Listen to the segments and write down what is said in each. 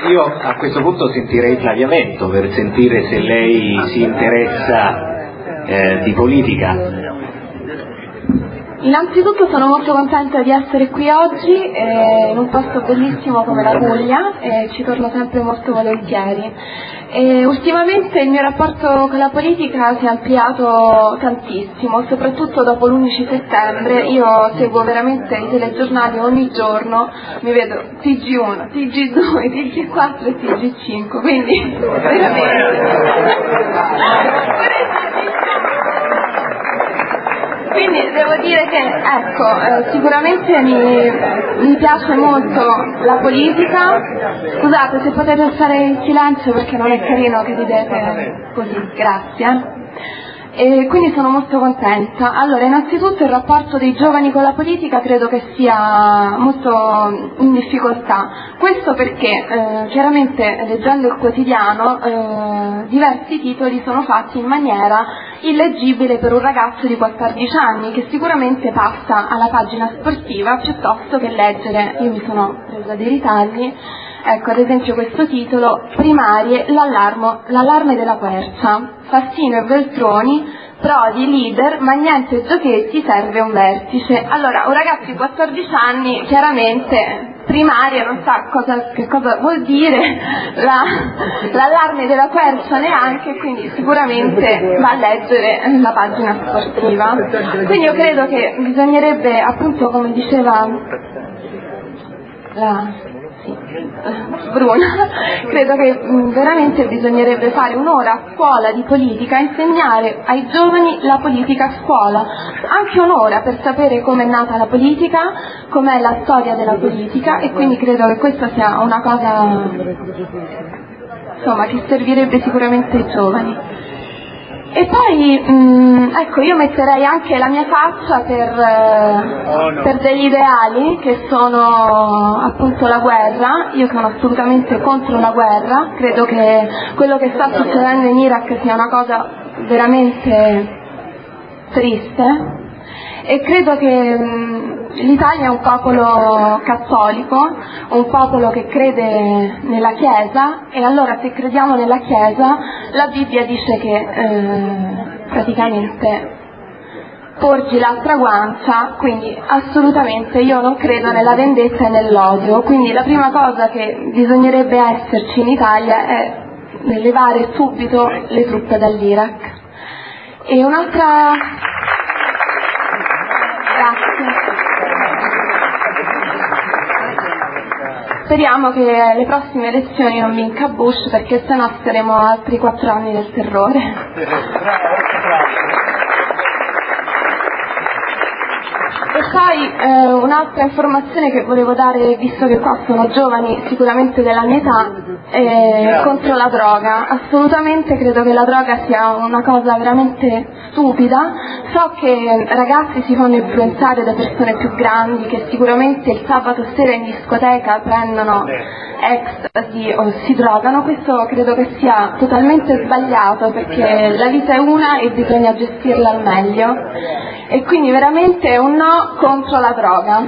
io a questo punto sentirei Flavia Vento per sentire se lei si interessa di politica. Innanzitutto sono molto contenta di essere qui oggi in un posto bellissimo come la Puglia e ci torno sempre molto volentieri. Ultimamente il mio rapporto con la politica si è ampliato tantissimo, soprattutto dopo l'11 settembre. Io seguo veramente i telegiornali ogni giorno, mi vedo TG1, TG2, TG4 e TG5, quindi Quindi devo dire che, ecco, sicuramente mi piace molto la politica. Scusate se potete stare in silenzio perché non è carino che ridete così, grazie. E quindi sono molto contenta. Allora, innanzitutto il rapporto dei giovani con la politica credo che sia molto in difficoltà. Questo perché chiaramente leggendo il quotidiano diversi titoli sono fatti in maniera illeggibile per un ragazzo di 14 anni che sicuramente passa alla pagina sportiva piuttosto che leggere. Io mi sono presa dei ritagli. Ecco, ad esempio questo titolo: primarie, l'allarme della Quercia, Fassino e Veltroni, Prodi leader, ma niente giochetti, serve un vertice. Allora, un ragazzo di 14 anni chiaramente primaria non sa che cosa vuol dire l'allarme della Quercia neanche, quindi sicuramente va a leggere la pagina sportiva. Quindi io credo che bisognerebbe, appunto, come diceva Bruna, credo che veramente bisognerebbe fare un'ora a scuola di politica, insegnare ai giovani la politica a scuola, anche un'ora per sapere com'è nata la politica, com'è la storia della politica, e quindi credo che questa sia una cosa, insomma, che servirebbe sicuramente ai giovani. E poi, ecco, io metterei anche la mia faccia per degli ideali che sono appunto la guerra. Io sono assolutamente contro la guerra, credo che quello che sta succedendo in Iraq sia una cosa veramente triste, e credo che l'Italia è un popolo cattolico, un popolo che crede nella Chiesa, e allora se crediamo nella Chiesa la Bibbia dice che praticamente porgi l'altra guancia, quindi assolutamente io non credo nella vendetta e nell'odio. Quindi la prima cosa che bisognerebbe esserci in Italia è levare subito le truppe dall'Iraq. E un'altra... Grazie. Speriamo che le prossime elezioni non vinca Bush, perché sennò staremo altri 4 anni nel terrore. E poi un'altra informazione che volevo dare, visto che qua sono giovani sicuramente della mia età, è contro la droga. Assolutamente credo che la droga sia una cosa veramente stupida. So che ragazzi si fanno influenzare da persone più grandi che sicuramente il sabato sera in discoteca prendono ecstasy o si drogano. Questo credo che sia totalmente sbagliato, perché la vita è una e bisogna gestirla al meglio, e quindi veramente un no contro la droga.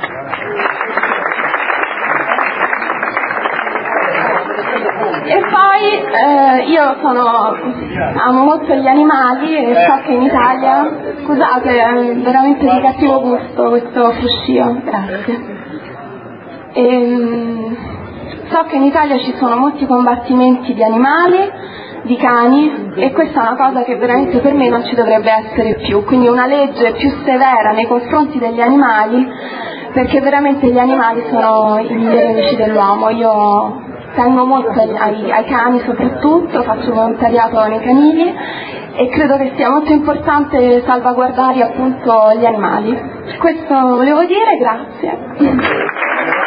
E poi io amo molto gli animali e so che in Italia, scusate, è veramente di cattivo gusto questo fruscio, grazie. So che in Italia ci sono molti combattimenti di animali, di cani, e questa è una cosa che veramente per me non ci dovrebbe essere più, quindi una legge più severa nei confronti degli animali, perché veramente gli animali sono i migliori amici dell'uomo. Io tengo molto ai cani, soprattutto faccio volontariato nei canili e credo che sia molto importante salvaguardare appunto gli animali. Questo volevo dire, grazie.